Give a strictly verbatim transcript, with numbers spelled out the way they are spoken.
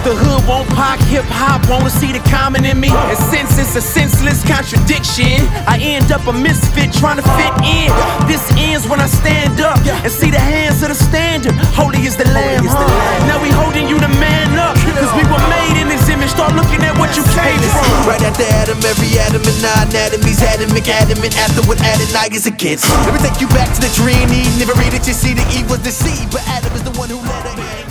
The hood won't pop, hip-hop wanna see the common in me. And since it's a senseless contradiction, I end up a misfit trying to fit in. This ends when I stand up and see the hands of the standard. Holy is the Lamb, huh? Now we holding you to man up, cause we were made in His image. Start looking at what you came from. Right after Adam, every atom in our anatomies adamant, adamant. After what Adonai is against. Let me take you back to the dream. Eve never read it, you see the Eve was deceived, but Adam is the one who let her.